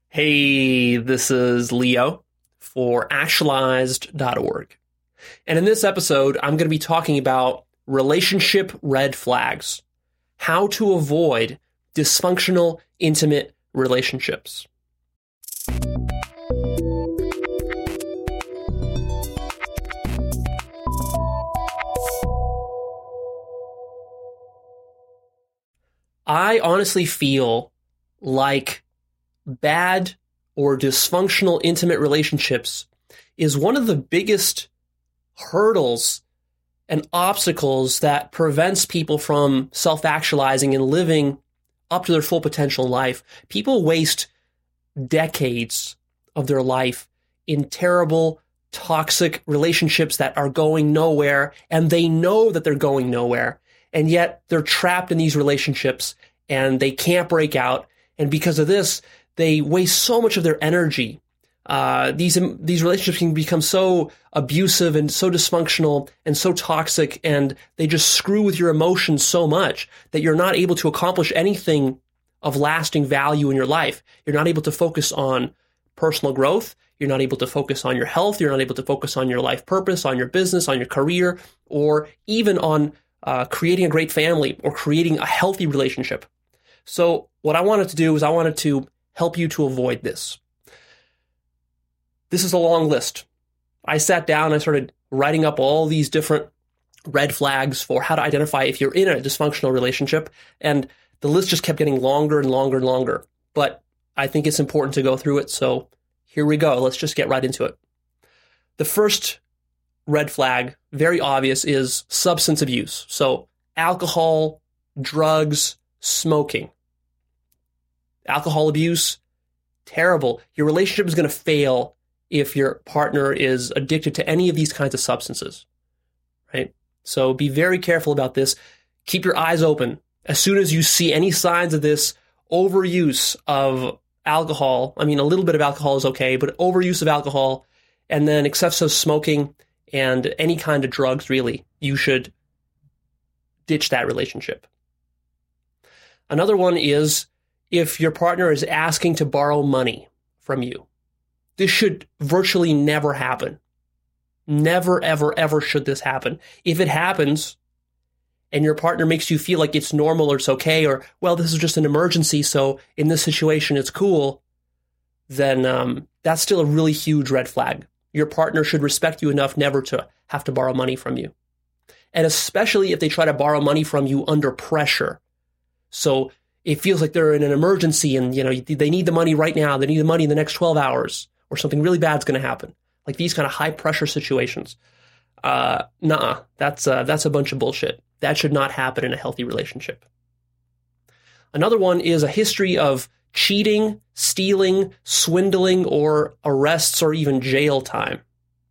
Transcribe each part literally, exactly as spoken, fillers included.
Hey, this is Leo for actualized dot org. And in this episode, I'm going to be talking about relationship red flags, how to avoid dysfunctional, intimate relationships. I honestly feel like bad or dysfunctional intimate relationships is one of the biggest hurdles and obstacles that prevents people from self-actualizing and living up to their full potential in life. People waste decades of their life in terrible, toxic relationships that are going nowhere, and they know that they're going nowhere, and yet they're trapped in these relationships and they can't break out. And because of this, they waste so much of their energy. Uh, these these relationships can become so abusive and so dysfunctional and so toxic, and they just screw with your emotions so much that you're not able to accomplish anything of lasting value in your life. You're not able to focus on personal growth. You're not able to focus on your health. You're not able to focus on your life purpose, on your business, on your career, or even on uh, creating a great family or creating a healthy relationship. So what I wanted to do is I wanted to help you to avoid this. This is a long list. I sat down and I started writing up all these different red flags for how to identify if you're in a dysfunctional relationship, and the list just kept getting longer and longer and longer. But I think it's important to go through it, so here we go. Let's just get right into it. The first red flag, very obvious, is substance abuse. So alcohol, drugs, smoking. Alcohol abuse, terrible. Your relationship is going to fail if your partner is addicted to any of these kinds of substances, right? So be very careful about this. Keep your eyes open. As soon as you see any signs of this overuse of alcohol, I mean, a little bit of alcohol is okay, but overuse of alcohol and then excessive smoking and any kind of drugs, really, you should ditch that relationship. Another one is if your partner is asking to borrow money from you. This should virtually never happen. Never, ever, ever should this happen. If it happens and your partner makes you feel like it's normal or it's okay, or, well, this is just an emergency, so in this situation it's cool, then um, that's still a really huge red flag. Your partner should respect you enough never to have to borrow money from you. And especially if they try to borrow money from you under pressure. So it feels like they're in an emergency and, you know, they need the money right now. They need the money in the next twelve hours or something really bad's going to happen. Like these kind of high pressure situations. Uh, nuh-uh. That's, uh, that's a bunch of bullshit. That should not happen in a healthy relationship. Another one is a history of cheating, stealing, swindling, or arrests or even jail time.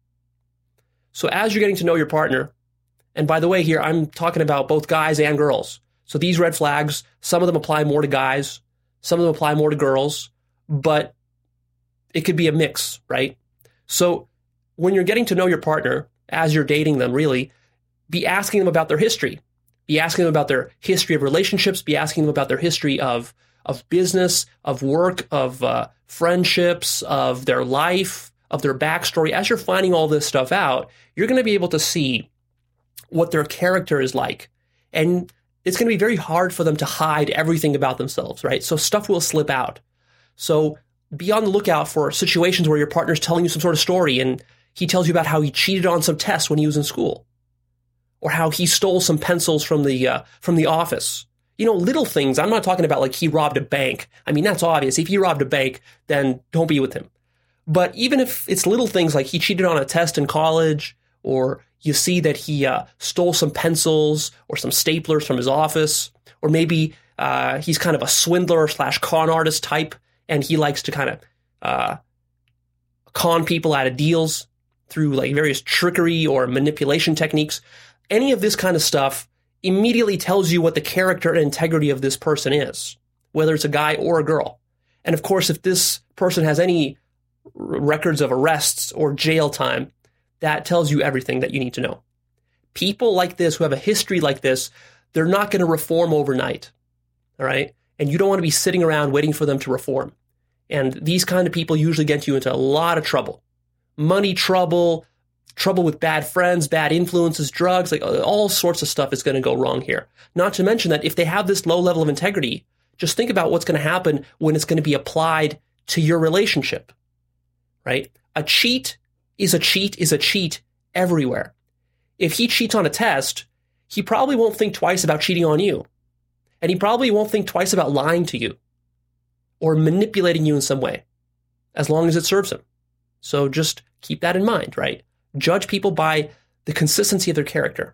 So as you're getting to know your partner, and by the way, here I'm talking about both guys and girls. So these red flags, some of them apply more to guys, some of them apply more to girls, but it could be a mix, right? So when you're getting to know your partner, as you're dating them, really, be asking them about their history. Be asking them about their history of relationships. Be asking them about their history of, of business, of work, of uh, friendships, of their life, of their backstory. As you're finding all this stuff out, you're going to be able to see what their character is like. And it's going to be very hard for them to hide everything about themselves, right? So stuff will slip out. So be on the lookout for situations where your partner's telling you some sort of story and he tells you about how he cheated on some tests when he was in school, or how he stole some pencils from the uh, from the office. You know, little things. I'm not talking about like he robbed a bank. I mean, that's obvious. If he robbed a bank, then don't be with him. But even if it's little things like he cheated on a test in college, or you see that he uh, stole some pencils or some staplers from his office, or maybe uh, he's kind of a swindler slash con artist type, and he likes to kind of uh, con people out of deals through like various trickery or manipulation techniques. Any of this kind of stuff immediately tells you what the character and integrity of this person is, whether it's a guy or a girl. And of course, if this person has any records of arrests or jail time, that tells you everything that you need to know. People like this, who have a history like this, they're not going to reform overnight, all right? And you don't want to be sitting around waiting for them to reform. And these kind of people usually get you into a lot of trouble. Money trouble, trouble with bad friends, bad influences, drugs, like all sorts of stuff is going to go wrong here. Not to mention that if they have this low level of integrity, just think about what's going to happen when it's going to be applied to your relationship, right? A cheat is a cheat is a cheat everywhere. If he cheats on a test, he probably won't think twice about cheating on you. And he probably won't think twice about lying to you or manipulating you in some way, as long as it serves him. So just keep that in mind, right? Judge people by the consistency of their character.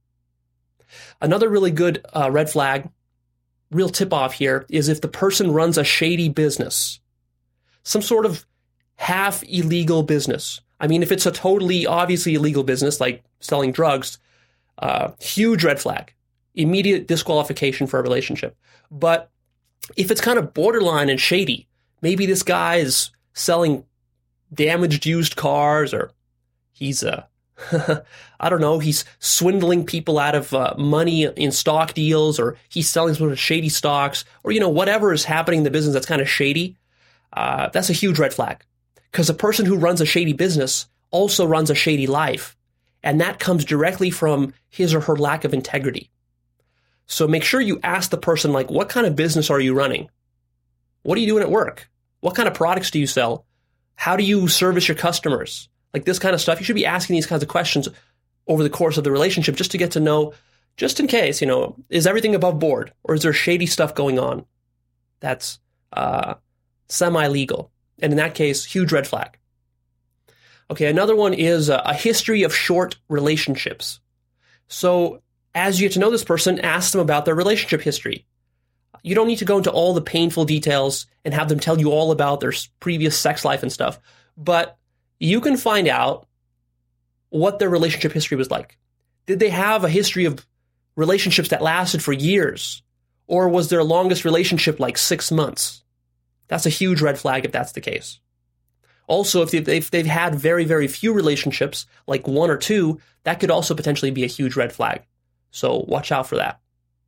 Another really good uh, red flag, real tip-off here, is if the person runs a shady business, some sort of half illegal business. I mean, if it's a totally obviously illegal business, like selling drugs, uh, huge red flag, immediate disqualification for a relationship. But if it's kind of borderline and shady, maybe this guy is selling damaged used cars, or he's, uh, I don't know, he's swindling people out of uh, money in stock deals, or he's selling sort of shady stocks, or, you know, whatever is happening in the business that's kind of shady, uh, that's a huge red flag. Because a person who runs a shady business also runs a shady life. And that comes directly from his or her lack of integrity. So make sure you ask the person, like, what kind of business are you running? What are you doing at work? What kind of products do you sell? How do you service your customers? Like this kind of stuff. You should be asking these kinds of questions over the course of the relationship just to get to know, just in case, you know, is everything above board, or is there shady stuff going on that's uh, semi-legal? And in that case, huge red flag. Okay, another one is a, a history of short relationships. So as you get to know this person, ask them about their relationship history. You don't need to go into all the painful details and have them tell you all about their previous sex life and stuff, but you can find out what their relationship history was like. Did they have a history of relationships that lasted for years? Or was their longest relationship like six months? That's a huge red flag if that's the case. Also, if they've, if they've had very, very few relationships, like one or two, that could also potentially be a huge red flag. So watch out for that.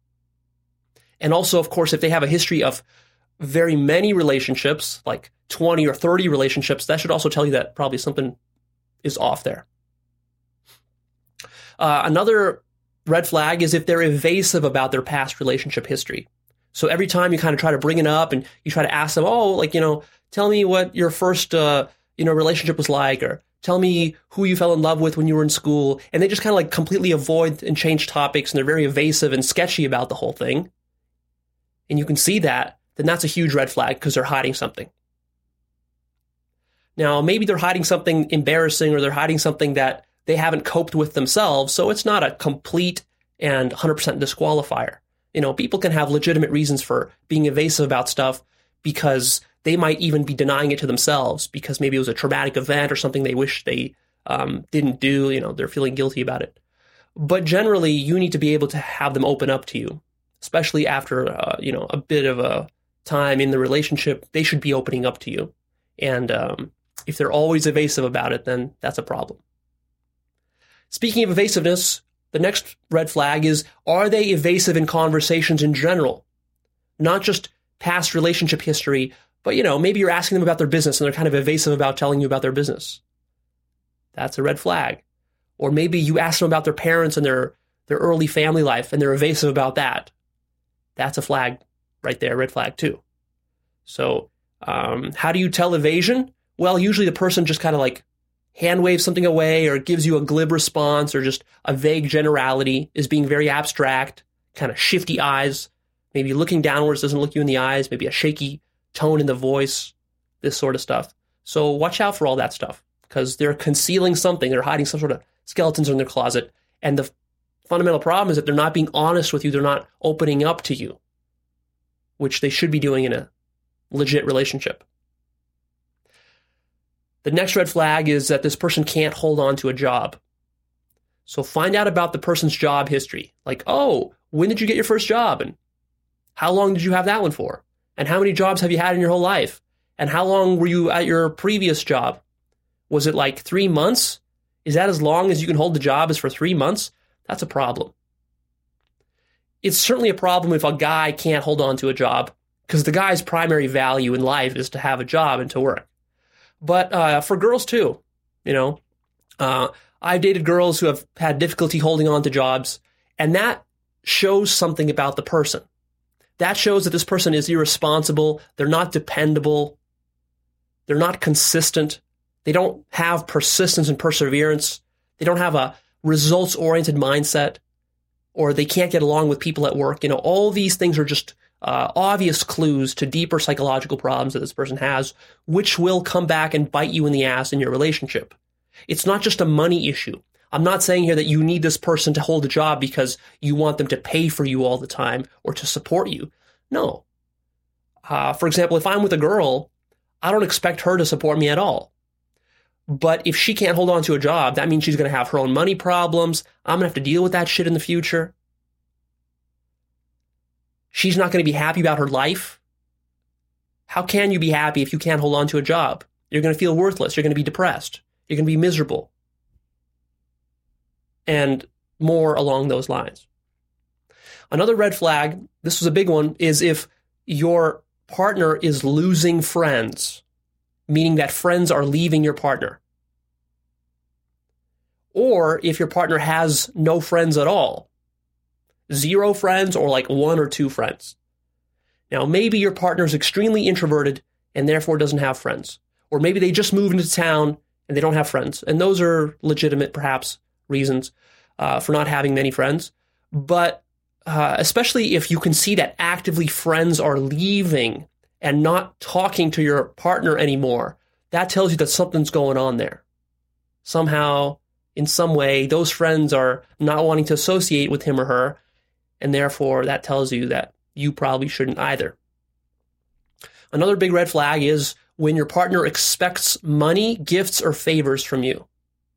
And also, of course, if they have a history of very many relationships, like twenty or thirty relationships, that should also tell you that probably something is off there. Uh, another red flag is if they're evasive about their past relationship history. So every time you kind of try to bring it up and you try to ask them, oh, like, you know, tell me what your first, uh, you know, relationship was like, or tell me who you fell in love with when you were in school. And they just kind of like completely avoid and change topics, and they're very evasive and sketchy about the whole thing. And you can see that, then that's a huge red flag because they're hiding something. Now, maybe they're hiding something embarrassing, or they're hiding something that they haven't coped with themselves. So it's not a complete and one hundred percent disqualifier. You know, people can have legitimate reasons for being evasive about stuff because they might even be denying it to themselves because maybe it was a traumatic event or something they wish they um, didn't do. You know, they're feeling guilty about it. But generally, you need to be able to have them open up to you, especially after, uh, you know, a bit of a time in the relationship. They should be opening up to you. And um, if they're always evasive about it, then that's a problem. Speaking of evasiveness, the next red flag is, are they evasive in conversations in general? Not just past relationship history, but, you know, maybe you're asking them about their business and they're kind of evasive about telling you about their business. That's a red flag. Or maybe you ask them about their parents and their, their early family life and they're evasive about that. That's a flag right there, red flag too. So um, how do you tell evasion? Well, usually the person just kind of like hand waves something away or gives you a glib response or just a vague generality, is being very abstract, kind of shifty eyes, maybe looking downwards, doesn't look you in the eyes, maybe a shaky tone in the voice, this sort of stuff. So watch out for all that stuff because they're concealing something. They're hiding some sort of skeletons in their closet. And the fundamental problem is that they're not being honest with you. They're not opening up to you, which they should be doing in a legit relationship. The next red flag is that this person can't hold on to a job. So find out about the person's job history. Like, oh, when did you get your first job? And how long did you have that one for? And how many jobs have you had in your whole life? And how long were you at your previous job? Was it like three months? Is that as long as you can hold the job as for three months? That's a problem. It's certainly a problem if a guy can't hold on to a job because the guy's primary value in life is to have a job and to work. But uh, for girls too, you know, uh, I've dated girls who have had difficulty holding on to jobs, and that shows something about the person. That shows that this person is irresponsible. They're not dependable. They're not consistent. They don't have persistence and perseverance. They don't have a results-oriented mindset, or they can't get along with people at work. You know, all these things are just uh, obvious clues to deeper psychological problems that this person has, which will come back and bite you in the ass in your relationship. It's not just a money issue. I'm not saying here that you need this person to hold a job because you want them to pay for you all the time or to support you. No. Uh, for example, if I'm with a girl, I don't expect her to support me at all. But if she can't hold on to a job, that means she's going to have her own money problems. I'm going to have to deal with that shit in the future. She's not going to be happy about her life. How can you be happy if you can't hold on to a job? You're going to feel worthless. You're going to be depressed. You're going to be miserable. And more along those lines. Another red flag, this was a big one, is if your partner is losing friends, meaning that friends are leaving your partner. Or if your partner has no friends at all, zero friends or like one or two friends. Now, maybe your partner is extremely introverted and therefore doesn't have friends. Or maybe they just moved into town and they don't have friends. And those are legitimate, perhaps, reasons uh, for not having many friends. But uh, especially if you can see that actively friends are leaving and not talking to your partner anymore, that tells you that something's going on there. Somehow, in some way, those friends are not wanting to associate with him or her, and therefore that tells you that you probably shouldn't either. Another big red flag is when your partner expects money, gifts, or favors from you.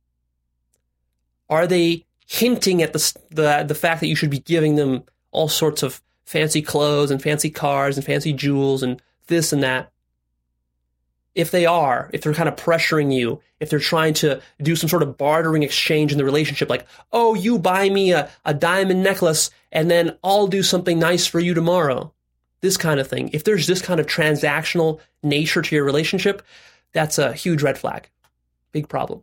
Are they hinting at the, the, the fact that you should be giving them all sorts of fancy clothes and fancy cars and fancy jewels and this and that? If they are, if they're kind of pressuring you, if they're trying to do some sort of bartering exchange in the relationship, like, oh, you buy me a, a diamond necklace and then I'll do something nice for you tomorrow. This kind of thing. If there's this kind of transactional nature to your relationship, that's a huge red flag. Big problem.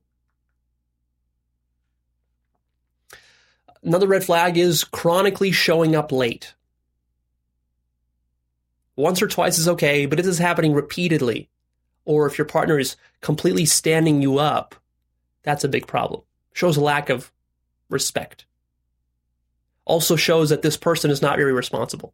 Another red flag is chronically showing up late. Once or twice is okay, but if this is happening repeatedly, or if your partner is completely standing you up, that's a big problem. Shows a lack of respect. Also shows that this person is not very responsible.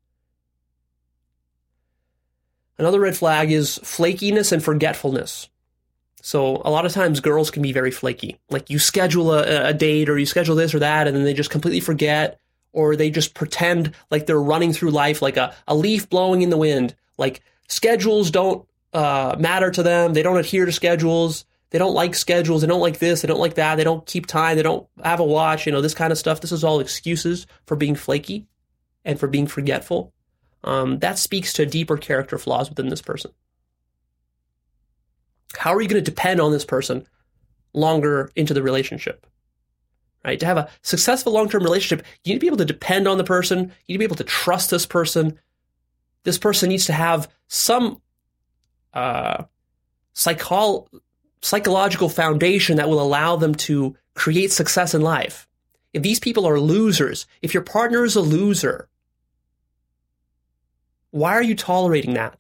Another red flag is flakiness and forgetfulness. So a lot of times girls can be very flaky. Like you schedule a, a date or you schedule this or that and then they just completely forget, or they just pretend like they're running through life like a, a leaf blowing in the wind. Like schedules don't uh, matter to them. They don't adhere to schedules. They don't like schedules. They don't like this. They don't like that. They don't keep time. They don't have a watch, you know, this kind of stuff. This is all excuses for being flaky and for being forgetful. Um, that speaks to deeper character flaws within this person. How are you going to depend on this person longer into the relationship? Right? To have a successful long-term relationship, you need to be able to depend on the person. You need to be able to trust this person. This person needs to have some uh, psycho- psychological foundation that will allow them to create success in life. If these people are losers, if your partner is a loser, why are you tolerating that?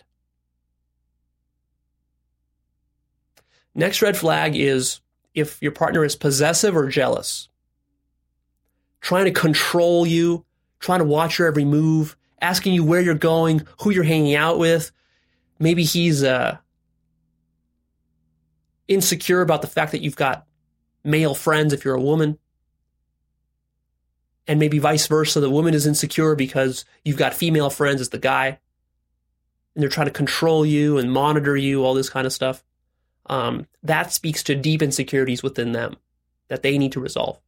Next red flag is if your partner is possessive or jealous. Trying to control you, trying to watch your every move, asking you where you're going, who you're hanging out with. Maybe he's uh, insecure about the fact that you've got male friends if you're a woman. And maybe vice versa, the woman is insecure because you've got female friends as the guy. And they're trying to control you and monitor you, all this kind of stuff. Um, that speaks to deep insecurities within them that they need to resolve.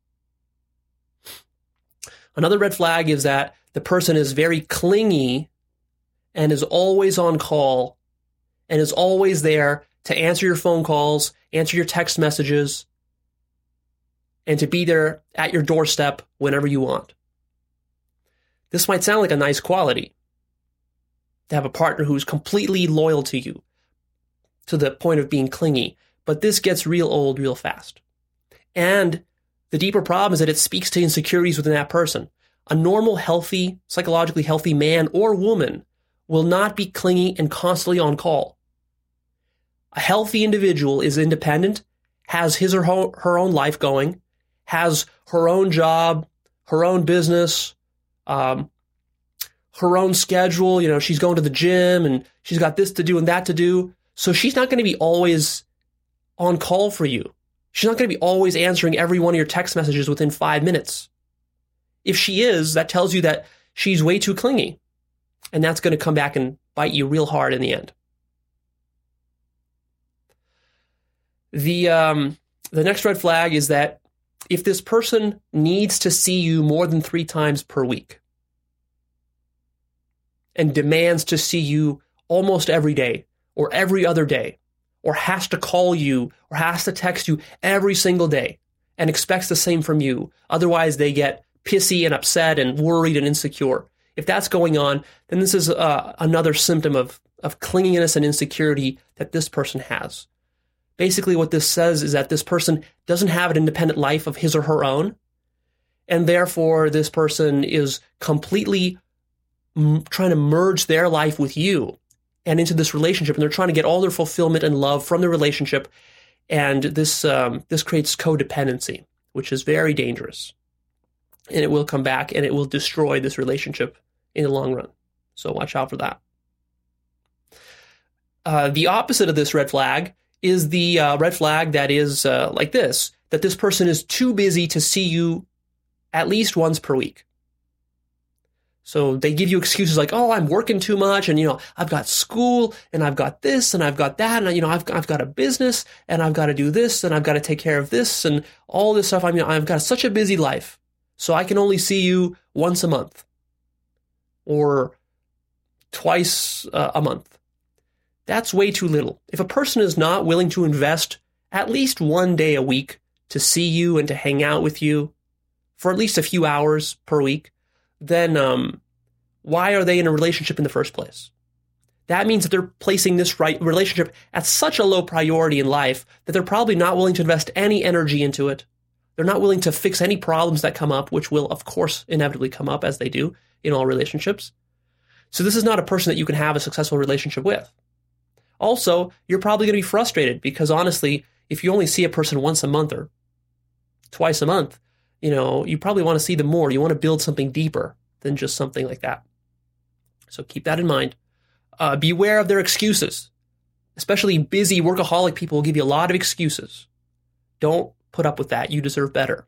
Another red flag is that the person is very clingy and is always on call and is always there to answer your phone calls, answer your text messages, and to be there at your doorstep whenever you want. This might sound like a nice quality, to have a partner who's completely loyal to you to the point of being clingy. But this gets real old real fast. And the deeper problem is that it speaks to insecurities within that person. A normal, healthy, psychologically healthy man or woman will not be clingy and constantly on call. A healthy individual is independent, has his or her own life going, has her own job, her own business, um, her own schedule. You know, she's going to the gym and she's got this to do and that to do. So she's not going to be always on call for you. She's not going to be always answering every one of your text messages within five minutes. If she is, that tells you that she's way too clingy. And that's going to come back and bite you real hard in the end. The um, the next red flag is that if this person needs to see you more than three times per week and demands to see you almost every day or every other day, or has to call you or has to text you every single day and expects the same from you, otherwise they get pissy and upset and worried and insecure. If that's going on, then this is uh, another symptom of, of clinginess and insecurity that this person has. Basically, what this says is that this person doesn't have an independent life of his or her own, and therefore this person is completely m- trying to merge their life with you and into this relationship, and they're trying to get all their fulfillment and love from the relationship, and this um, this creates codependency, which is very dangerous, and it will come back and it will destroy this relationship in the long run. So watch out for that. Uh, the opposite of this red flag is the uh, red flag that is uh, like this, that this person is too busy to see you at least once per week. So they give you excuses like, oh, I'm working too much, and, you know, I've got school, and I've got this, and I've got that, and, you know, I've, I've got a business, and I've got to do this, and I've got to take care of this, and all this stuff. I mean, I've got such a busy life, so I can only see you once a month or twice uh, a month. That's way too little. If a person is not willing to invest at least one day a week to see you and to hang out with you for at least a few hours per week, then um, why are they in a relationship in the first place? That means that they're placing this right relationship at such a low priority in life that they're probably not willing to invest any energy into it. They're not willing to fix any problems that come up, which will, of course, inevitably come up as they do in all relationships. So this is not a person that you can have a successful relationship with. Also, you're probably going to be frustrated because, honestly, if you only see a person once a month or twice a month, you know, you probably want to see them more. You want to build something deeper than just something like that. So keep that in mind. Uh, beware of their excuses. Especially busy workaholic people will give you a lot of excuses. Don't put up with that. You deserve better.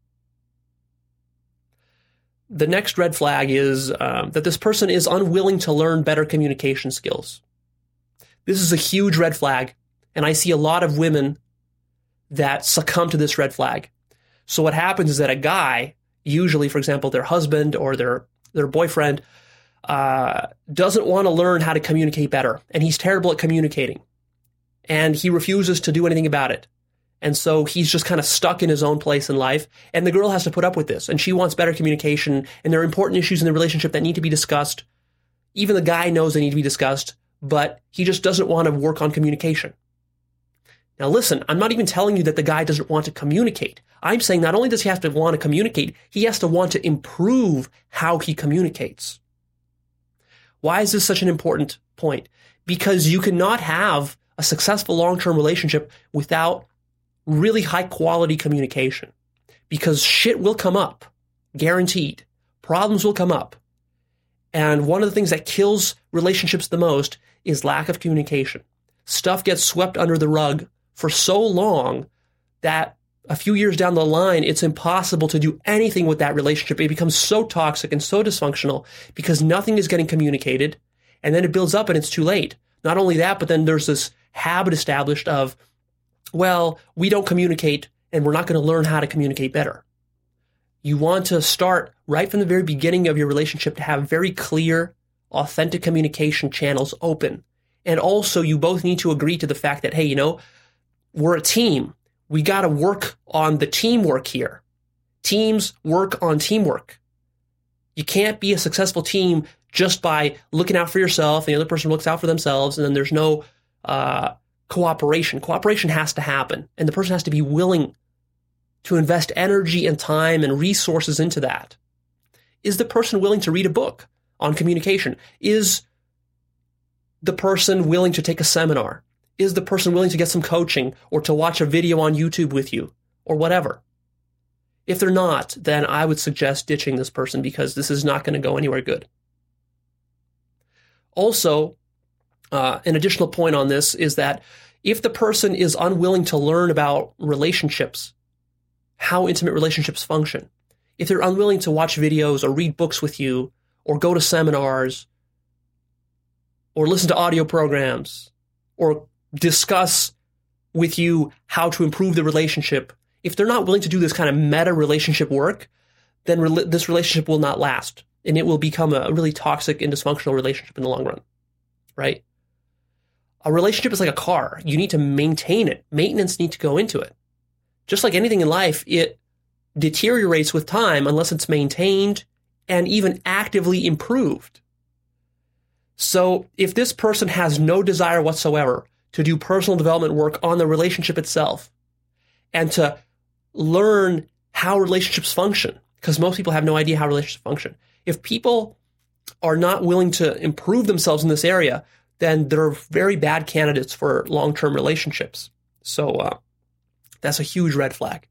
The next red flag is um, that this person is unwilling to learn better communication skills. This is a huge red flag, and I see a lot of women that succumb to this red flag. So what happens is that a guy, usually, for example, their husband or their, their boyfriend, uh, doesn't want to learn how to communicate better, and he's terrible at communicating, and he refuses to do anything about it. And so he's just kind of stuck in his own place in life, and the girl has to put up with this, and she wants better communication, and there are important issues in the relationship that need to be discussed. Even the guy knows they need to be discussed, but he just doesn't want to work on communication. Now listen, I'm not even telling you that the guy doesn't want to communicate. I'm saying not only does he have to want to communicate, he has to want to improve how he communicates. Why is this such an important point? Because you cannot have a successful long-term relationship without really high-quality communication. Because shit will come up, guaranteed. Problems will come up. And one of the things that kills relationships the most is lack of communication. Stuff gets swept under the rug for so long that a few years down the line, it's impossible to do anything with that relationship. It becomes so toxic and so dysfunctional because nothing is getting communicated, and then it builds up and it's too late. Not only that, but then there's this habit established of, well, we don't communicate and we're not going to learn how to communicate better. You want to start right from the very beginning of your relationship to have very clear, authentic communication channels open. And also you both need to agree to the fact that, hey, you know, we're a team. We got to work on the teamwork here. Teams work on teamwork. You can't be a successful team just by looking out for yourself, and the other person looks out for themselves, and then there's no uh, cooperation. Cooperation has to happen, and the person has to be willing to invest energy and time and resources into that. Is the person willing to read a book on communication? Is the person willing to take a seminar? Is the person willing to get some coaching or to watch a video on YouTube with you or whatever? If they're not, then I would suggest ditching this person because this is not going to go anywhere good. Also, uh, an additional point on this is that if the person is unwilling to learn about relationships, how intimate relationships function, if they're unwilling to watch videos or read books with you or go to seminars or listen to audio programs or discuss with you how to improve the relationship, if they're not willing to do this kind of meta relationship work, then re- this relationship will not last, and it will become a really toxic and dysfunctional relationship in the long run, right? A relationship is like a car. You need to maintain it. Maintenance needs to go into it. Just like anything in life, it deteriorates with time unless it's maintained and even actively improved. So if this person has no desire whatsoever to do personal development work on the relationship itself and to learn how relationships function, because most people have no idea how relationships function. If people are not willing to improve themselves in this area, then they're very bad candidates for long-term relationships. So uh, that's a huge red flag.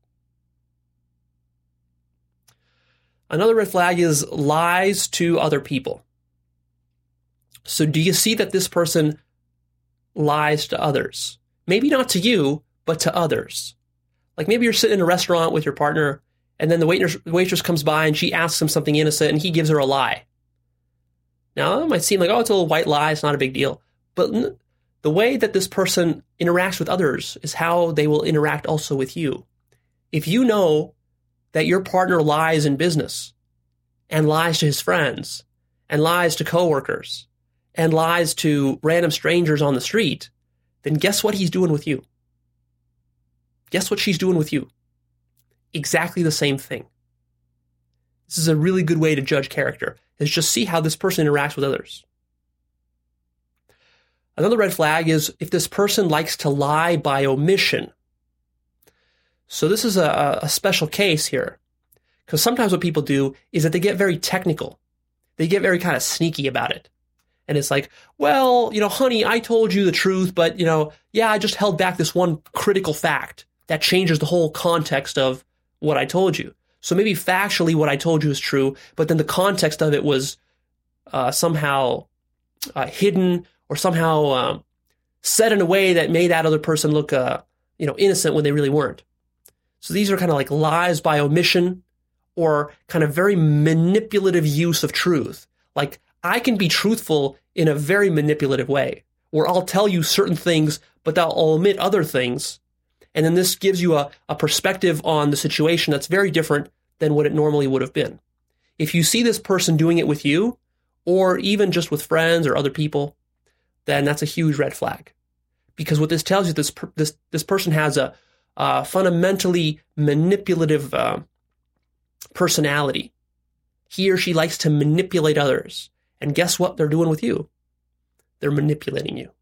Another red flag is lies to other people. So do you see that this person lies to others? Maybe not to you, but to others. Like maybe you're sitting in a restaurant with your partner, and then the waitress, waitress comes by and she asks him something innocent and he gives her a lie. Now, it might seem like, oh, it's a little white lie, it's not a big deal. But the way that this person interacts with others is how they will interact also with you. If you know that your partner lies in business and lies to his friends and lies to coworkers and lies to random strangers on the street, then guess what he's doing with you? Guess what she's doing with you? Exactly the same thing. This is a really good way to judge character, is just see how this person interacts with others. Another red flag is if this person likes to lie by omission. So this is a, a special case here, because sometimes what people do is that they get very technical. They get very kind of sneaky about it. And it's like, well, you know, honey, I told you the truth, but, you know, yeah, I just held back this one critical fact that changes the whole context of what I told you. So maybe factually what I told you is true, but then the context of it was uh, somehow uh, hidden or somehow um, said in a way that made that other person look, uh, you know, innocent when they really weren't. So these are kind of like lies by omission or kind of very manipulative use of truth. Like I can be truthful in a very manipulative way where I'll tell you certain things, but I'll omit other things. And then this gives you a, a perspective on the situation that's very different than what it normally would have been. If you see this person doing it with you, or even just with friends or other people, then that's a huge red flag. Because what this tells you, this this this person has a, a fundamentally manipulative uh, personality. He or she likes to manipulate others. And guess what they're doing with you? They're manipulating you.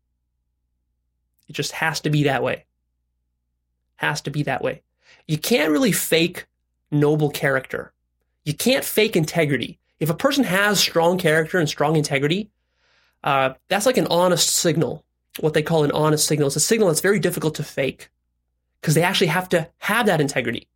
It just has to be that way. Has to be that way. You can't really fake noble character. You can't fake integrity. If a person has strong character and strong integrity, uh, that's like an honest signal. What they call an honest signal. It's a signal that's very difficult to fake because they actually have to have that integrity,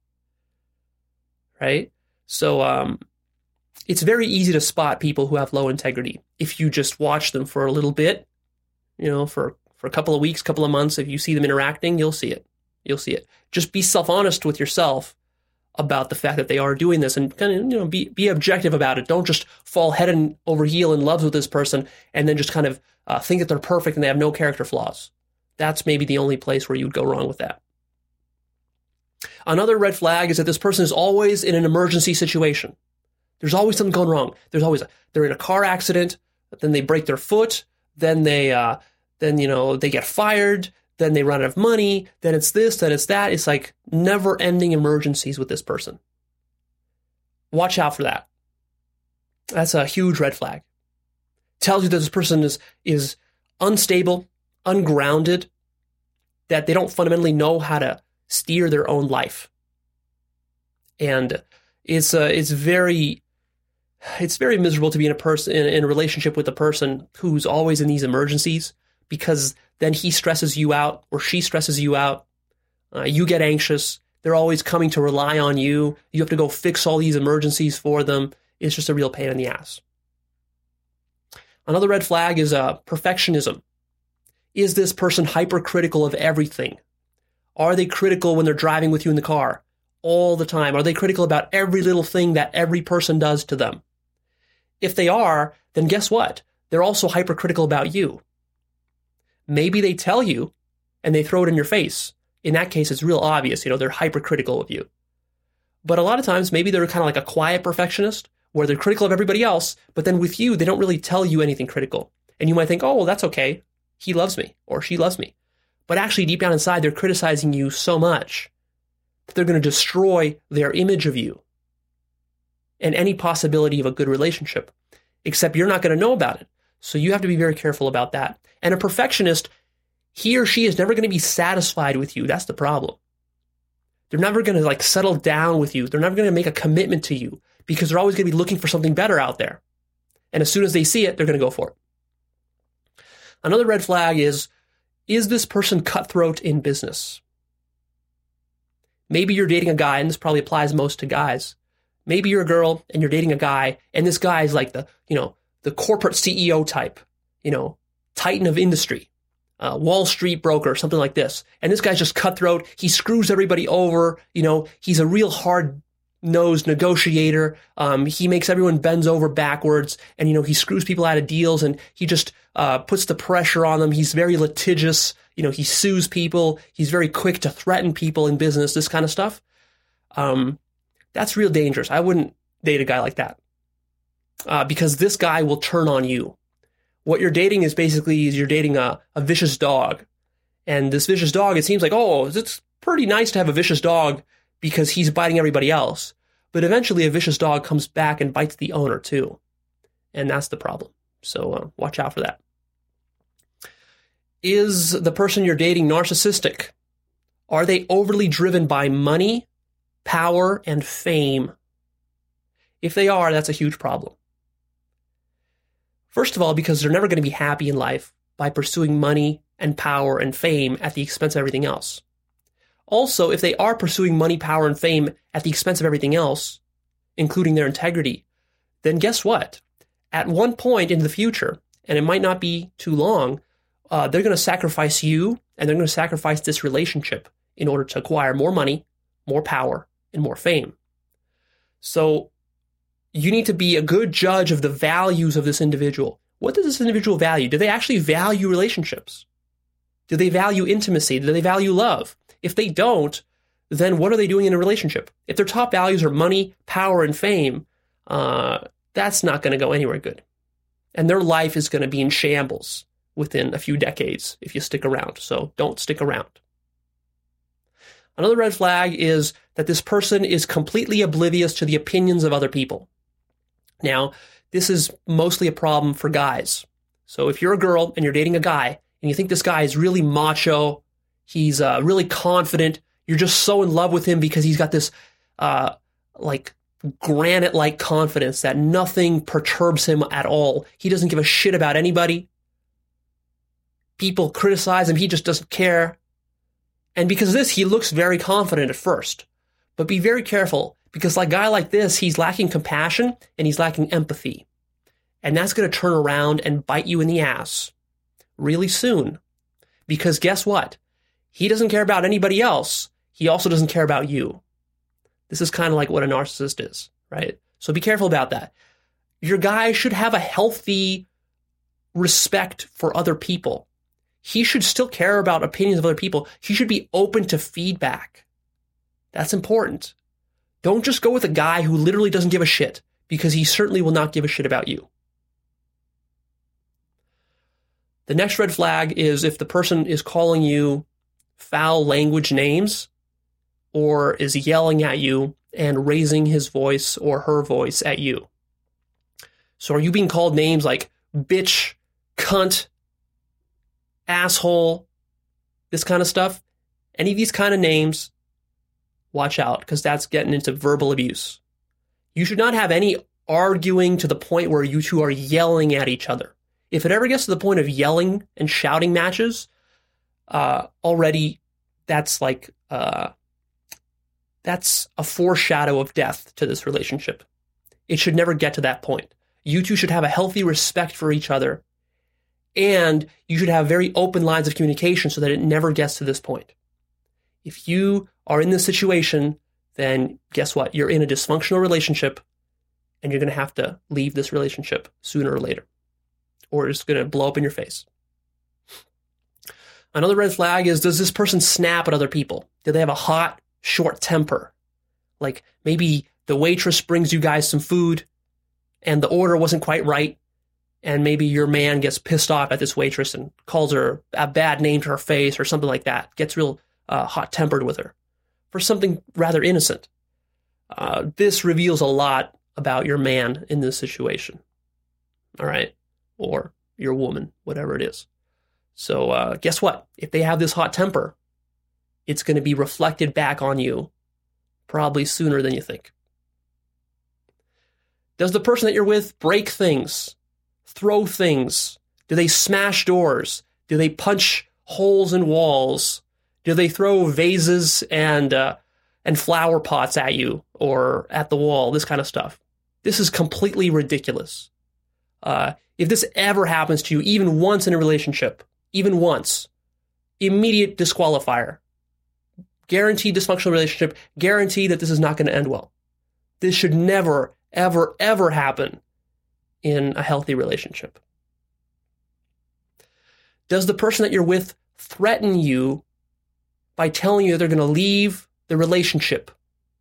right? So um, it's very easy to spot people who have low integrity if you just watch them for a little bit, you know, for, for a couple of weeks, couple of months. If you see them interacting, you'll see it. You'll see it. Just be self-honest with yourself about the fact that they are doing this and kind of, you know, be, be objective about it. Don't just fall head and over heel in love with this person and then just kind of uh, think that they're perfect and they have no character flaws. That's maybe the only place where you'd go wrong with that. Another red flag is that this person is always in an emergency situation. There's always something going wrong. There's always, a, they're in a car accident, then they break their foot, then they, uh, then, you know, they get fired, then they run out of money, then it's this, then it's that. It's like never-ending emergencies with this person. Watch out for that. That's a huge red flag. tells you that this person is, is unstable, ungrounded, that they don't fundamentally know how to steer their own life. And it's uh, it's very it's very miserable to be in a person in, in a relationship with a person who's always in these emergencies, because then he stresses you out or she stresses you out. Uh, you get anxious. They're always coming to rely on you. You have to go fix all these emergencies for them. It's just a real pain in the ass. Another red flag is uh, perfectionism. Is this person hypercritical of everything? Are they critical when they're driving with you in the car all the time? Are they critical about every little thing that every person does to them? If they are, then guess what? They're also hypercritical about you. Maybe they tell you and they throw it in your face. In that case, it's real obvious, you know, they're hypercritical of you. But a lot of times, maybe they're kind of like a quiet perfectionist where they're critical of everybody else, but then with you, they don't really tell you anything critical. And you might think, oh, well, that's okay. He loves me or she loves me. But actually, deep down inside, they're criticizing you so much that they're going to destroy their image of you and any possibility of a good relationship, except you're not going to know about it. So you have to be very careful about that. And a perfectionist, he or she is never going to be satisfied with you. That's the problem. They're never going to like settle down with you. They're never going to make a commitment to you because they're always going to be looking for something better out there. And as soon as they see it, they're going to go for it. Another red flag is, is this person cutthroat in business? Maybe you're dating a guy, and this probably applies most to guys. Maybe you're a girl and you're dating a guy, and this guy is like the, you know, the corporate C E O type, you know, titan of industry, uh, Wall Street broker, something like this. And this guy's just cutthroat. He screws everybody over. You know, he's a real hard-nosed negotiator. Um, he makes everyone bends over backwards, and, you know, he screws people out of deals, and he just uh, puts the pressure on them. He's very litigious. You know, he sues people. He's very quick to threaten people in business, this kind of stuff. Um, that's real dangerous. I wouldn't date a guy like that uh, because this guy will turn on you. What you're dating is basically is you're dating a, a vicious dog. And this vicious dog, it seems like, oh, it's pretty nice to have a vicious dog because he's biting everybody else. But eventually a vicious dog comes back and bites the owner too. And that's the problem. So uh, watch out for that. Is the person you're dating narcissistic? Are they overly driven by money, power, and fame? If they are, that's a huge problem. First of all, because they're never going to be happy in life by pursuing money and power and fame at the expense of everything else. Also, if they are pursuing money, power, and fame at the expense of everything else, including their integrity, then guess what? At one point in the future, and it might not be too long, uh, they're going to sacrifice you and they're going to sacrifice this relationship in order to acquire more money, more power, and more fame. So you need to be a good judge of the values of this individual. What does this individual value? Do they actually value relationships? Do they value intimacy? Do they value love? If they don't, then what are they doing in a relationship? If their top values are money, power, and fame, uh, that's not going to go anywhere good. And their life is going to be in shambles within a few decades if you stick around. So don't stick around. Another red flag is that this person is completely oblivious to the opinions of other people. Now, this is mostly a problem for guys. So if you're a girl and you're dating a guy and you think this guy is really macho, he's uh, really confident, you're just so in love with him because he's got this uh, like granite-like confidence that nothing perturbs him at all. He doesn't give a shit about anybody. People criticize him, he just doesn't care. And because of this, he looks very confident at first. But be very careful, because like a guy like this, he's lacking compassion and he's lacking empathy. And that's going to turn around and bite you in the ass really soon. Because guess what? He doesn't care about anybody else. He also doesn't care about you. This is kind of like what a narcissist is, right? So be careful about that. Your guy should have a healthy respect for other people. He should still care about opinions of other people. He should be open to feedback. That's important. Don't just go with a guy who literally doesn't give a shit, because he certainly will not give a shit about you. The next red flag is if the person is calling you foul language names or is yelling at you and raising his voice or her voice at you. So are you being called names like bitch, cunt, asshole, this kind of stuff, any of these kind of names, watch out, because that's getting into verbal abuse. You should not have any arguing to the point where you two are yelling at each other. If it ever gets to the point of yelling and shouting matches, uh, already that's like, uh, that's a foreshadow of death to this relationship. It should never get to that point. You two should have a healthy respect for each other, and you should have very open lines of communication so that it never gets to this point. If you are in this situation, then guess what? You're in a dysfunctional relationship, and you're going to have to leave this relationship sooner or later, or it's going to blow up in your face. Another red flag is, does this person snap at other people? Do they have a hot, short temper? Like maybe the waitress brings you guys some food and the order wasn't quite right, and maybe your man gets pissed off at this waitress and calls her a bad name to her face or something like that, gets real uh, hot-tempered with her for something rather innocent. Uh, this reveals a lot about your man in this situation, all right? Or your woman, whatever it is. So uh, guess what? If they have this hot temper, it's going to be reflected back on you probably sooner than you think. Does the person that you're with break things, throw things? Do they smash doors? Do they punch holes in walls? Do they throw vases and uh, and flower pots at you or at the wall? This kind of stuff. This is completely ridiculous. Uh, if this ever happens to you, even once in a relationship, even once, immediate disqualifier. Guaranteed dysfunctional relationship. Guarantee that this is not going to end well. This should never, ever, ever happen in a healthy relationship. Does the person that you're with threaten you by telling you they're going to leave the relationship?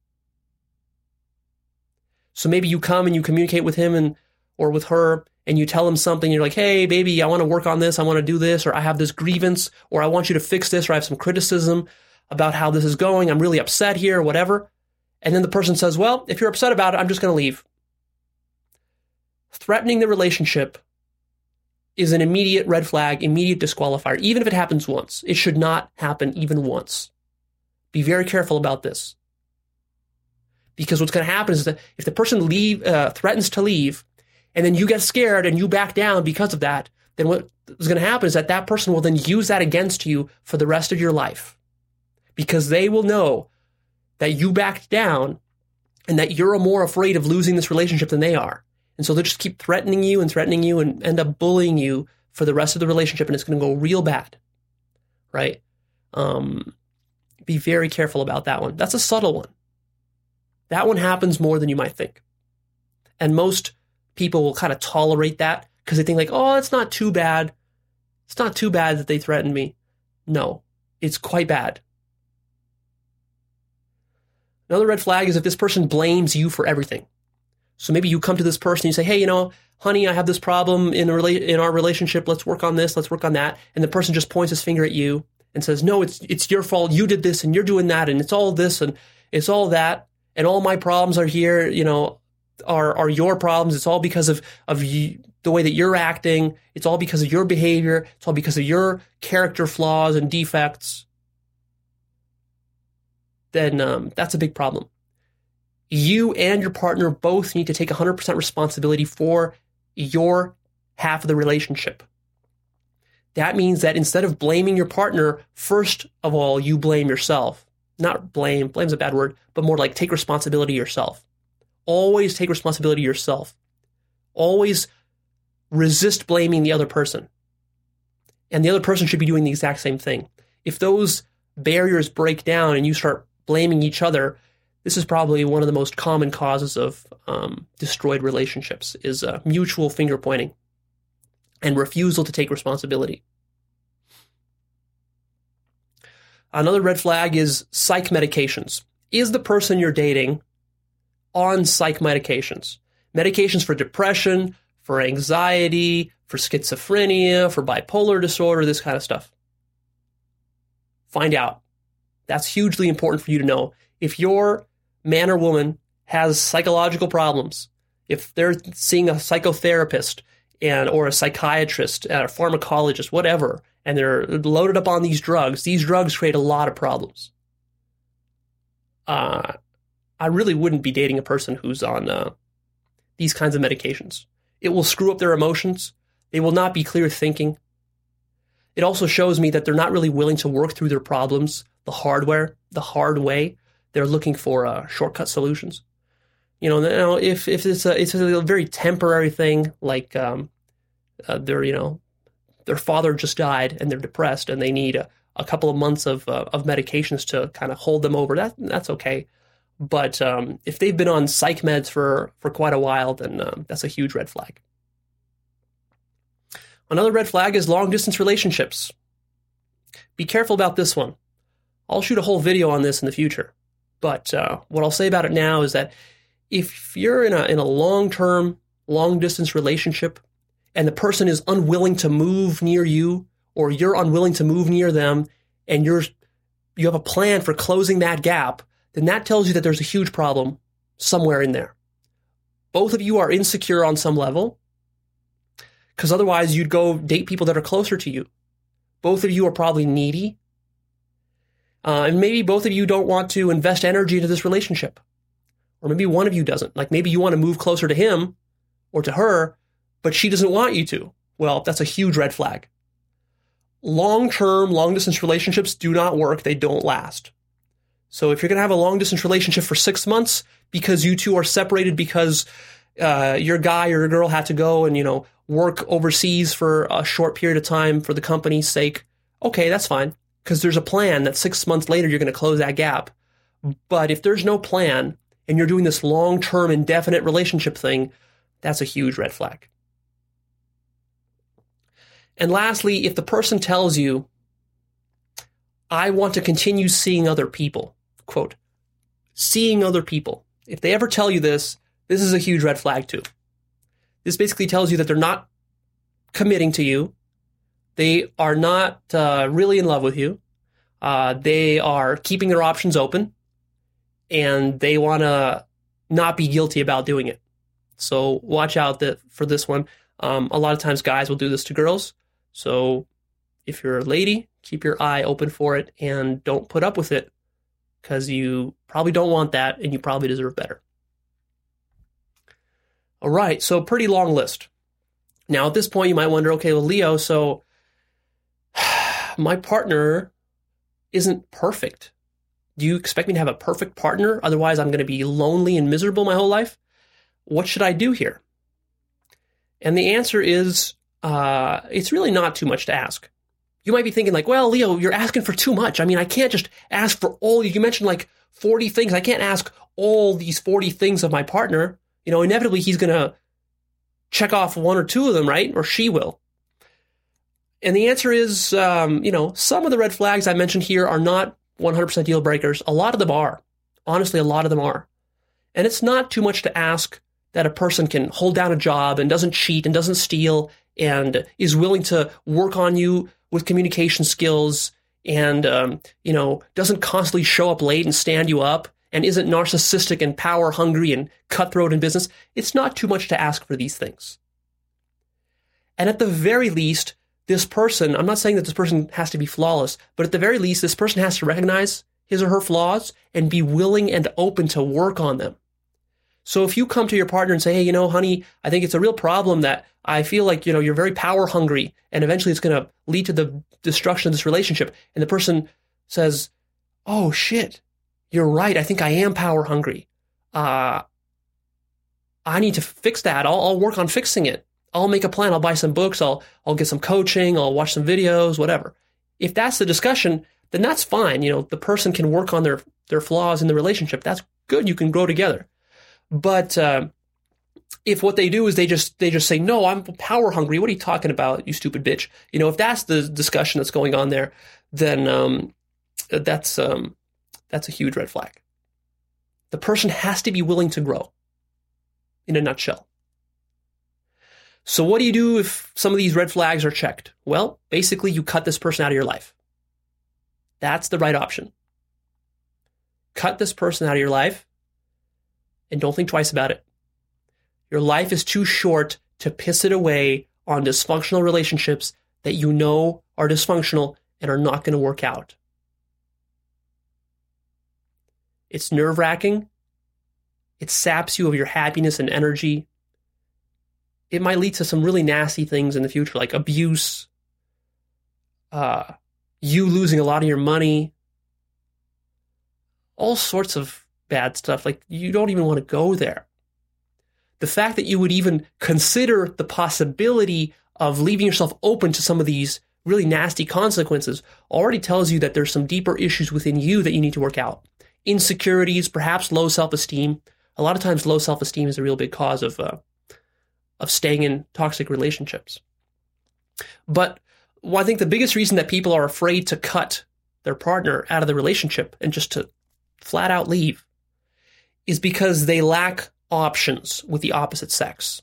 So maybe you come and you communicate with him and or with her, and you tell him something. You're like, hey, baby, I want to work on this. I want to do this, or I have this grievance, or I want you to fix this, or I have some criticism about how this is going. I'm really upset here, or whatever. And then the person says, well, if you're upset about it, I'm just going to leave. Threatening the relationship is an immediate red flag, immediate disqualifier, even if it happens once. It should not happen even once. Be very careful about this. Because what's going to happen is that if the person leave, uh, threatens to leave, and then you get scared and you back down because of that, then what is going to happen is that that person will then use that against you for the rest of your life. Because they will know that you backed down and that you're more afraid of losing this relationship than they are. And so they'll just keep threatening you and threatening you and end up bullying you for the rest of the relationship, and it's going to go real bad, right? Um, be very careful about that one. That's a subtle one. That one happens more than you might think. And most people will kind of tolerate that because they think like, oh, it's not too bad. It's not too bad that they threatened me. No, it's quite bad. Another red flag is if this person blames you for everything. So maybe you come to this person and you say, hey, you know, honey, I have this problem in a rela- in our relationship. Let's work on this. Let's work on that. And the person just points his finger at you and says, no, it's it's your fault. You did this and you're doing that. And it's all this and it's all that. And all my problems are here, you know, are are your problems. It's all because of, of you, the way that you're acting. It's all because of your behavior. It's all because of your character flaws and defects. Then um, that's a big problem. You and your partner both need to take one hundred percent responsibility for your half of the relationship. That means that instead of blaming your partner, first of all, you blame yourself. Not blame, blame's a bad word, but more like take responsibility yourself. Always take responsibility yourself. Always resist blaming the other person. And the other person should be doing the exact same thing. If those barriers break down and you start blaming each other, this is probably one of the most common causes of um, destroyed relationships, is uh, mutual finger pointing and refusal to take responsibility. Another red flag is psych medications. Is the person you're dating on psych medications? Medications for depression, for anxiety, for schizophrenia, for bipolar disorder, this kind of stuff. Find out. That's hugely important for you to know. If your man or woman has psychological problems, if they're seeing a psychotherapist, and or a psychiatrist, a pharmacologist, whatever, and they're loaded up on these drugs, these drugs create a lot of problems. Uh, I really wouldn't be dating a person who's on uh, these kinds of medications. It will screw up their emotions. They will not be clear thinking. It also shows me that they're not really willing to work through their problems the hardware, the hard way. They're looking for uh, shortcut solutions. You know, now if if it's a it's a very temporary thing, like um, uh, they're you know their father just died and they're depressed and they need a, a couple of months of uh, of medications to kind of hold them over, that that's okay. But um, if they've been on psych meds for for quite a while, then um, that's a huge red flag. Another red flag is long distance relationships. Be careful about this one. I'll shoot a whole video on this in the future. But uh, what I'll say about it now is that if you're in a in a long-term, long-distance relationship and the person is unwilling to move near you, or you're unwilling to move near them, and you're you have a plan for closing that gap, then that tells you that there's a huge problem somewhere in there. Both of you are insecure on some level, because otherwise you'd go date people that are closer to you. Both of you are probably needy. Uh, and maybe both of you don't want to invest energy into this relationship. Or maybe one of you doesn't. Like maybe you want to move closer to him or to her, but she doesn't want you to. Well, that's a huge red flag. Long-term, long-distance relationships do not work. They don't last. So if you're going to have a long-distance relationship for six months because you two are separated because uh, your guy or your girl had to go and, you know, work overseas for a short period of time for the company's sake, okay, that's fine. Because there's a plan that six months later you're going to close that gap. But if there's no plan and you're doing this long-term indefinite relationship thing, that's a huge red flag. And lastly, if the person tells you, I want to continue seeing other people, quote, seeing other people. If they ever tell you this, this is a huge red flag too. This basically tells you that they're not committing to you. They are not uh, really in love with you. Uh, they are keeping their options open, and they want to not be guilty about doing it. So watch out that for this one. Um, a lot of times guys will do this to girls. So if you're a lady, keep your eye open for it and don't put up with it, because you probably don't want that and you probably deserve better. All right, so pretty long list. Now at this point you might wonder, okay, well, Leo, so my partner isn't perfect. Do you expect me to have a perfect partner? Otherwise, I'm going to be lonely and miserable my whole life. What should I do here? And the answer is, uh, it's really not too much to ask. You might be thinking like, well, Leo, you're asking for too much. I mean, I can't just ask for all. You mentioned like forty things. I can't ask all these forty things of my partner. You know, inevitably he's going to check off one or two of them, right? Or she will. And the answer is, um, you know, some of the red flags I mentioned here are not one hundred percent deal breakers. A lot of them are. Honestly, a lot of them are. And it's not too much to ask that a person can hold down a job and doesn't cheat and doesn't steal and is willing to work on you with communication skills and, um, you know, doesn't constantly show up late and stand you up and isn't narcissistic and power hungry and cutthroat in business. It's not too much to ask for these things. And at the very least, this person, I'm not saying that this person has to be flawless, but at the very least, this person has to recognize his or her flaws and be willing and open to work on them. So if you come to your partner and say, hey, you know, honey, I think it's a real problem that I feel like, you know, you're very power hungry and eventually it's going to lead to the destruction of this relationship. And the person says, oh, shit, you're right. I think I am power hungry. Uh, I need to fix that. I'll, I'll work on fixing it. I'll make a plan. I'll buy some books. I'll I'll get some coaching. I'll watch some videos, whatever. If that's the discussion, then that's fine. You know, the person can work on their, their flaws in the relationship. That's good. You can grow together. But uh, if what they do is they just they just say, no, I'm power hungry. What are you talking about, you stupid bitch? You know, if that's the discussion that's going on there, then um, that's um, that's a huge red flag. The person has to be willing to grow, in a nutshell. So what do you do if some of these red flags are checked? Well, basically you cut this person out of your life. That's the right option. Cut this person out of your life and don't think twice about it. Your life is too short to piss it away on dysfunctional relationships that you know are dysfunctional and are not going to work out. It's nerve-wracking. It saps you of your happiness and energy. It might lead to some really nasty things in the future, like abuse, uh, you losing a lot of your money, all sorts of bad stuff. Like, you don't even want to go there. The fact that you would even consider the possibility of leaving yourself open to some of these really nasty consequences already tells you that there's some deeper issues within you that you need to work out. Insecurities, perhaps low self-esteem. A lot of times low self-esteem is a real big cause of uh, of staying in toxic relationships. But well, I think the biggest reason that people are afraid to cut their partner out of the relationship and just to flat out leave is because they lack options with the opposite sex.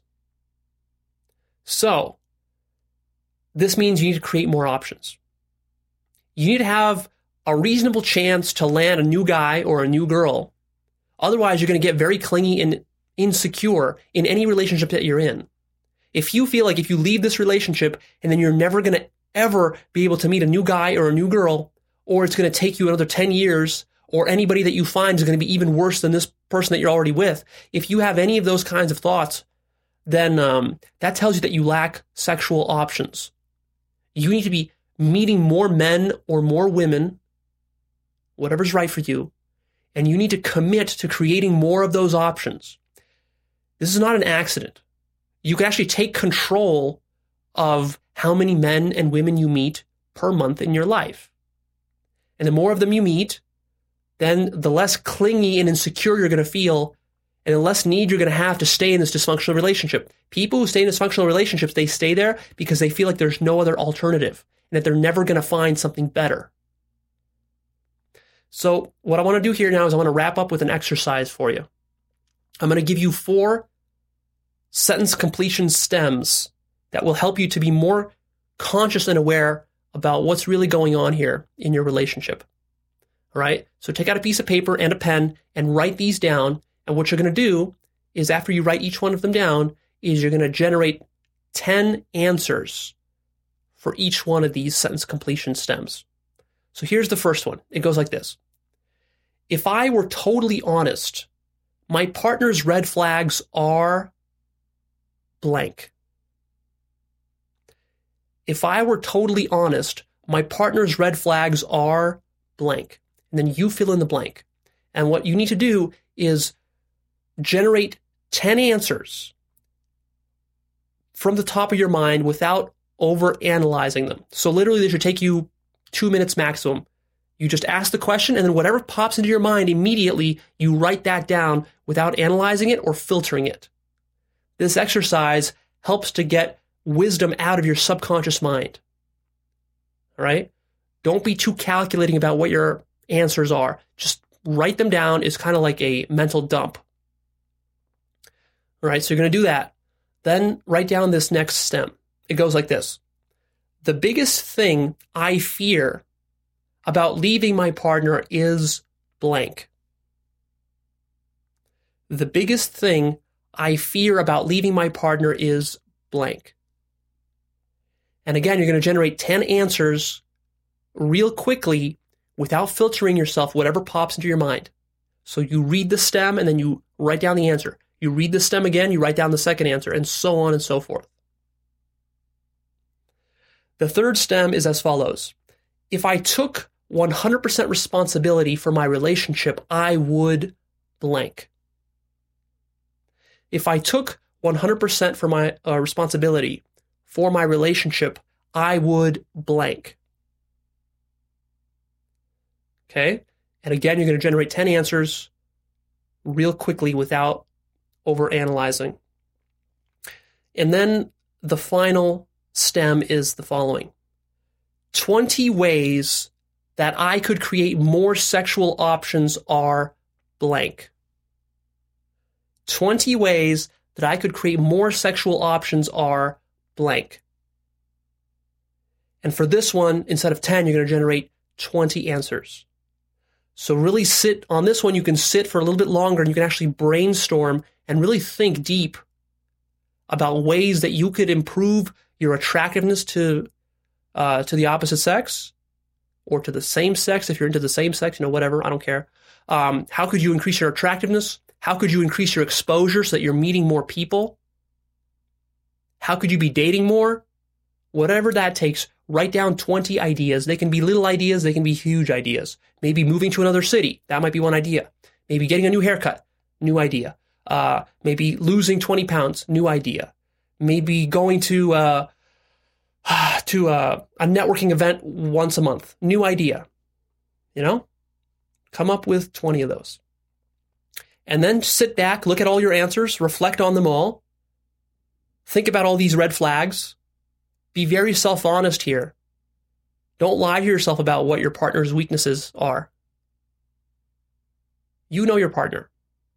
So, this means you need to create more options. You need to have a reasonable chance to land a new guy or a new girl. Otherwise, you're going to get very clingy and insecure in any relationship that you're in. If you feel like if you leave this relationship and then you're never going to ever be able to meet a new guy or a new girl, or it's going to take you another ten years, or anybody that you find is going to be even worse than this person that you're already with, if you have any of those kinds of thoughts, then um, that tells you that you lack sexual options. You need to be meeting more men or more women, whatever's right for you, and you need to commit to creating more of those options. This is not an accident. You can actually take control of how many men and women you meet per month in your life. And the more of them you meet, then the less clingy and insecure you're going to feel, and the less need you're going to have to stay in this dysfunctional relationship. People who stay in dysfunctional relationships, they stay there because they feel like there's no other alternative and that they're never going to find something better. So what I want to do here now is I want to wrap up with an exercise for you. I'm going to give you four sentence completion stems that will help you to be more conscious and aware about what's really going on here in your relationship. All right? So take out a piece of paper and a pen and write these down. And what you're going to do is after you write each one of them down is you're going to generate ten answers for each one of these sentence completion stems. So here's the first one. It goes like this. If I were totally honest, my partner's red flags are blank. If I were totally honest, my partner's red flags are blank. And then you fill in the blank. And what you need to do is generate ten answers from the top of your mind without over-analyzing them. So literally this should take you two minutes maximum. You just ask the question, and then whatever pops into your mind immediately, you write that down without analyzing it or filtering it. This exercise helps to get wisdom out of your subconscious mind. All right? Don't be too calculating about what your answers are. Just write them down. It's kind of like a mental dump. All right, so you're going to do that. Then write down this next stem. It goes like this. The biggest thing I fear about leaving my partner is blank. The biggest thing I fear about leaving my partner is blank. And again, you're going to generate ten answers real quickly without filtering yourself, whatever pops into your mind. So you read the stem and then you write down the answer. You read the stem again, you write down the second answer, and so on and so forth. The third stem is as follows. If I took one hundred percent responsibility for my relationship, I would blank. If I took one hundred percent for my uh, responsibility for my relationship, I would blank. Okay? And again, you're going to generate ten answers real quickly without over-analyzing. And then the final stem is the following. twenty ways that I could create more sexual options are blank. twenty ways that I could create more sexual options are blank. And for this one, instead of ten, you're going to generate twenty answers. So really sit on this one. You can sit for a little bit longer and you can actually brainstorm and really think deep about ways that you could improve your attractiveness to uh, to the opposite sex or to the same sex if you're into the same sex, you know, whatever, I don't care. Um, how could you increase your attractiveness? How could you increase your exposure so that you're meeting more people? How could you be dating more? Whatever that takes, write down twenty ideas. They can be little ideas. They can be huge ideas. Maybe moving to another city. That might be one idea. Maybe getting a new haircut. New idea. Uh, maybe losing twenty pounds. New idea. Maybe going to uh, to uh, a networking event once a month. New idea. You know? Come up with twenty of those. And then sit back, look at all your answers, reflect on them all. Think about all these red flags. Be very self-honest here. Don't lie to yourself about what your partner's weaknesses are. You know your partner.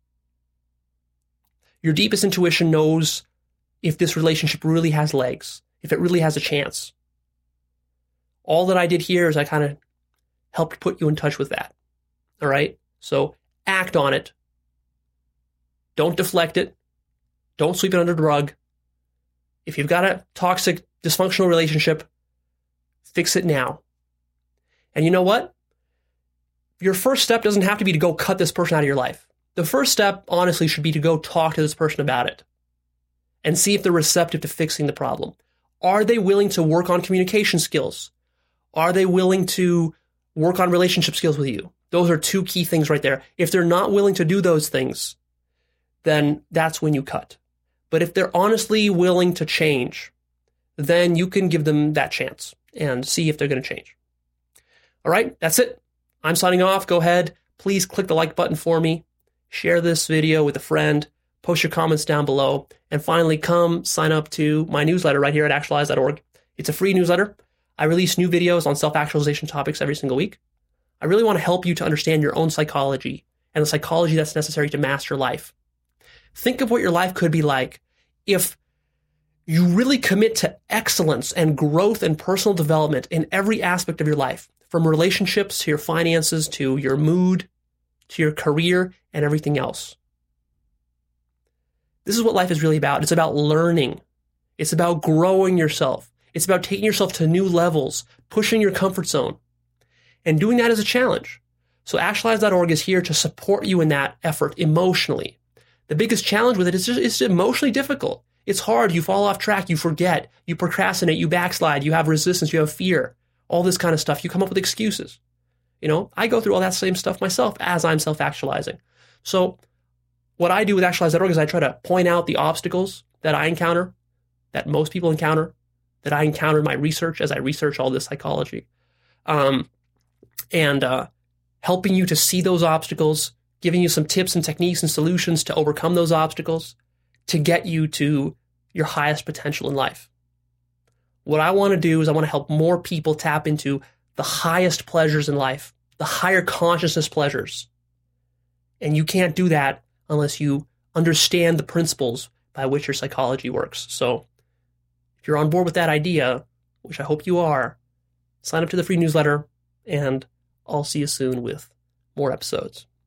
Your deepest intuition knows if this relationship really has legs, if it really has a chance. All that I did here is I kind of helped put you in touch with that. All right? So act on it. Don't deflect it. Don't sweep it under the rug. If you've got a toxic, dysfunctional relationship, fix it now. And you know what? Your first step doesn't have to be to go cut this person out of your life. The first step, honestly, should be to go talk to this person about it and see if they're receptive to fixing the problem. Are they willing to work on communication skills? Are they willing to work on relationship skills with you? Those are two key things right there. If they're not willing to do those things, then that's when you cut. But if they're honestly willing to change, then you can give them that chance and see if they're going to change. All right, that's it. I'm signing off. Go ahead. Please click the like button for me. Share this video with a friend. Post your comments down below. And finally, come sign up to my newsletter right here at actualize dot org. It's a free newsletter. I release new videos on self-actualization topics every single week. I really want to help you to understand your own psychology and the psychology that's necessary to master life. Think of what your life could be like if you really commit to excellence and growth and personal development in every aspect of your life, from relationships to your finances to your mood to your career and everything else. This is what life is really about. It's about learning. It's about growing yourself. It's about taking yourself to new levels, pushing your comfort zone, and doing that as a challenge. So actualize dot org is here to support you in that effort emotionally. The biggest challenge with it is just, it's emotionally difficult. It's hard. You fall off track. You forget. You procrastinate. You backslide. You have resistance. You have fear. All this kind of stuff. You come up with excuses. You know, I go through all that same stuff myself as I'm self-actualizing. So what I do with actualize dot org is I try to point out the obstacles that I encounter, that most people encounter, that I encounter in my research as I research all this psychology. Um, and uh, helping you to see those obstacles, giving you some tips and techniques and solutions to overcome those obstacles, to get you to your highest potential in life. What I want to do is I want to help more people tap into the highest pleasures in life, the higher consciousness pleasures. And you can't do that unless you understand the principles by which your psychology works. So if you're on board with that idea, which I hope you are, sign up to the free newsletter, and I'll see you soon with more episodes.